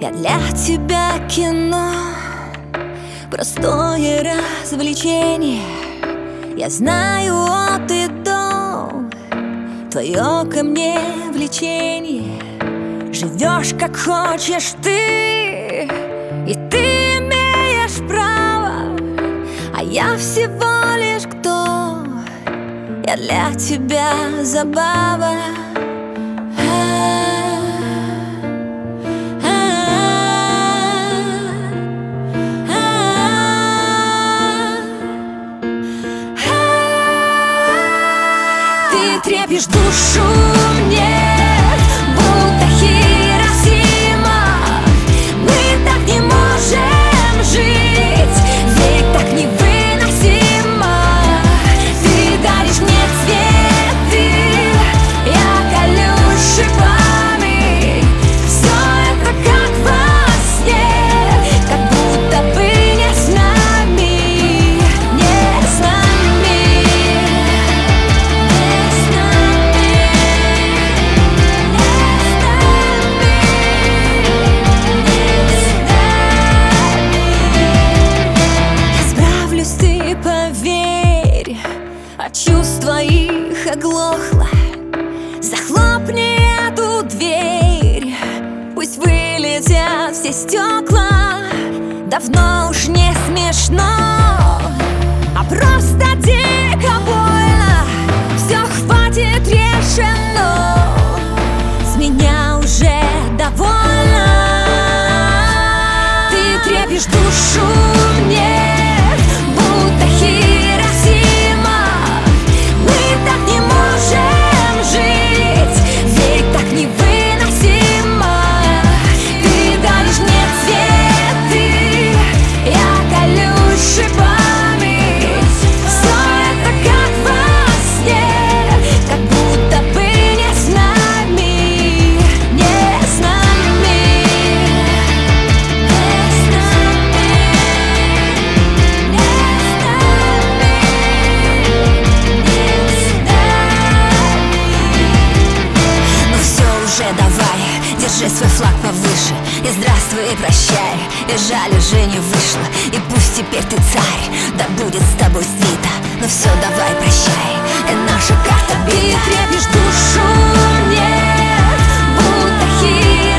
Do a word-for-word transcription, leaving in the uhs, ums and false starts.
Я для тебя кино, простое развлечение. Я знаю от и до твое ко мне влечение. Живешь как хочешь ты, и ты имеешь право, а я всего лишь кто? Я для тебя забава. Ты трепишь душу мне, будто Хиросима. Мы так не можем жить, ведь так невыносимо. Ты даришь мне цветы, я колю шипами. Все это как во сне, как будто бы не с нами, не с нами. Поверь, от чувств твоих оглохла. Захлопни эту дверь, пусть вылетят все стекла. Давно уж не смешно, а просто дико больно. Все, хватит, решено, с меня уже довольно. Ты трепишь душу мне, будто Хиросима. Мы так не можем жить, ведь так невыносимо. Ты даришь мне цветы, я колю шипами. Все это как во сне, как будто бы не с нами, не с нами, не с нами. Давай, держи свой флаг повыше, и здравствуй, и прощай. И жаль, уже не вышло, и пусть теперь ты царь. Да будет с тобой свита, но все, давай, прощай, и наша карта бита. Ты трепишь душу мне, будто Хиросима.